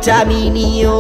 vitaminio.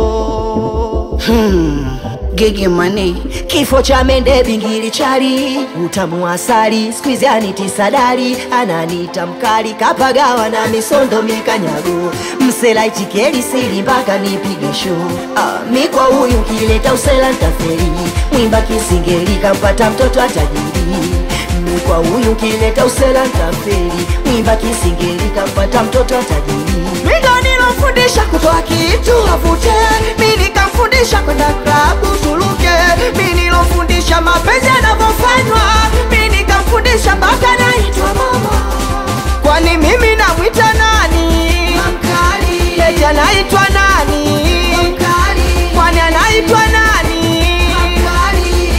Gigi money, kifo cha mende bingili chali, utamu asali, squeeze aniti sadari, ananita mkali, kapagawa na misondo mikanyago, msela itikeli sili mpaka nipige show. Mikwa huyu kileta usela ntaferi, mwimba kisingeli kampata mtoto atajiri. Mikwa huyu kileta usela ntaferi, mwimba kisingeli kampata mtoto atajiri. Mindo nilofundisha kutoa kitu avute, mimi nikamfundisha kwenda klabu tuluke. Mimi nilofundisha mapenzi yanavyofanywa, mimi nikamfundisha mpaka naitwa mama. Kwani mimi namwita nani? Mkali. Eti anaitwa nani? Mkali. Kwani anaitwa nani? Mkali.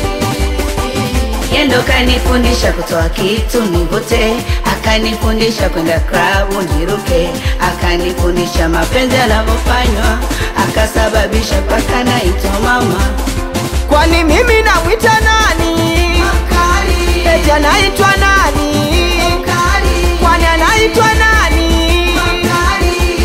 Yendo kanifundisha kutoa kitu nivute, akanifundisha kwenda klabu niruke, akanifundisha mapenzi yanavyofanywa, akasababisha paka naitwa mama. Kwani mimi namwita nani? Mkali. Eti anaitwa nani? Mkali. Kwani anaitwa nani? Mkali.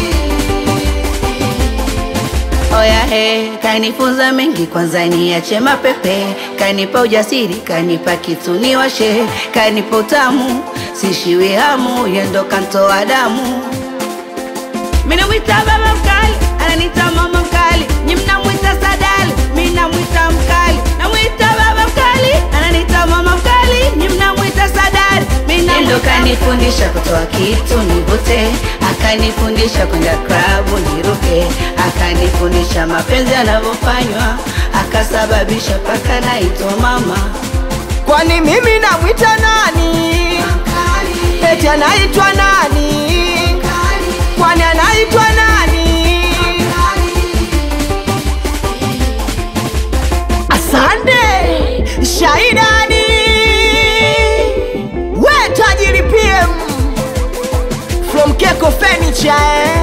Oya he, kanifunza mengi kwanza niache mapepe, kanipa ujasiri, kanipa kitu niwashe, kanipa utamu, sishiwi hamu, yendo kantoa damu. Mina mwita baba mkali, ananita mama mkali, nyi mnamwita sadali, mina mwita mkali. Namwita baba mkali, ananita mama mkali, nyi mnamwita sadali, mina mwita. Yendo kanifundisha kutoa kitu nivute, akanifundisha kwenda klabu niruke, akanifundisha mapenzi yanavyofanywa, akasababisha paka naitwa mama. Kwani mimi namwita nani? Mkali. Eti anaitwa nani? Mkali. Kwani anaitwa nani? Mkali. Asante Shaidani, we tajiri PM from Keko Furniture.